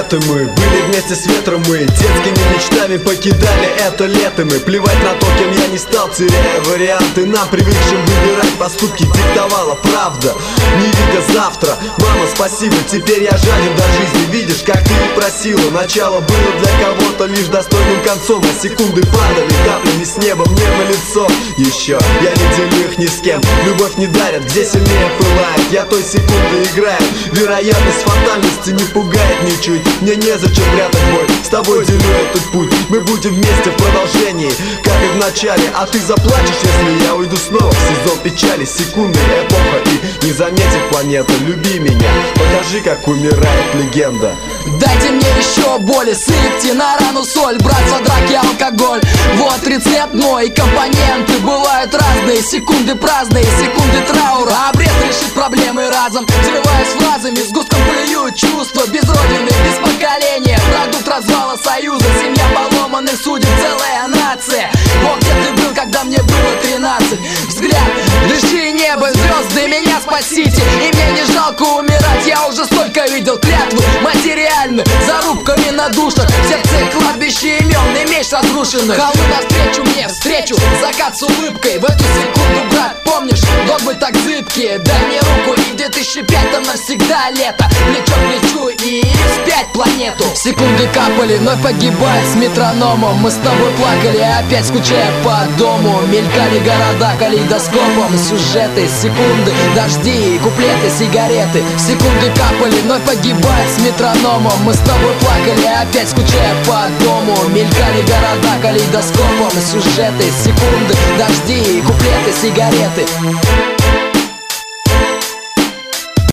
рассветы мы были вместе с ветром, мы детскими мечтами покидали это лето. Мы плевать на то, кем я не стал, теряя варианты. Нам, привыкшим выбирать поступки, диктовала правда, не видя завтра. Мама, спасибо, теперь я жаден до жизни. Видишь, как ты и просила, начало было для кого-то лишь достойным концом, а секунды падали каплями с неба мне на лицо. Еще я не делю их ни с кем, любовь не дарят, где сильнее пылает. Я той секунды играю, вероятность фатальности не пугает ничуть. Мне незачем прятать боль, с тобой делю этот путь. Мы будем вместе в продолжении, как и в начале. А ты заплачешь, если я уйду снова в сезон печали. Секунды, эпоха и не заметив планета. Люби меня, покажи, как умирает легенда. Дайте мне еще боли, сыпьте на рану соль. Братья, драки, алкоголь, вот рецепт мой. Компоненты бывают разные, секунды праздные, секунды траура. Обрез решит проблемы разом, взрываясь фразами, с густком плюют чувства. Без родины, без поколения, продукт развала союза. Семья поломанных судеб, целая нация. Вот где ты был, когда мне было 13. Взгляд, дыши небо, звезды, меня спасите. И мне не жалко умирать, я уже столько видел клятвы материальны, зарубками на душах. В сердце кладбище имен и меч разрушенных. Холмы навстречу мне, встречу закат с улыбкой. В эту секунду, брат, помнишь, догмы так зыбкие. Дай мне руку, и 2005 там навсегда лето. Плечо к плечу и вспять планету. Секунды капали, вновь погибая с метрономом. Мы с тобой плакали, опять скучая по дому. Мелькали города калейдоскопом, сюжеты, секунды, дожди, куплеты, сигареты. Секунды капали, вновь погибая с метрономом. Мы с тобой плакали, опять скучая по дому. Мелькали города калейдоскопом, сюжеты, секунды, дожди, куплеты, сигареты.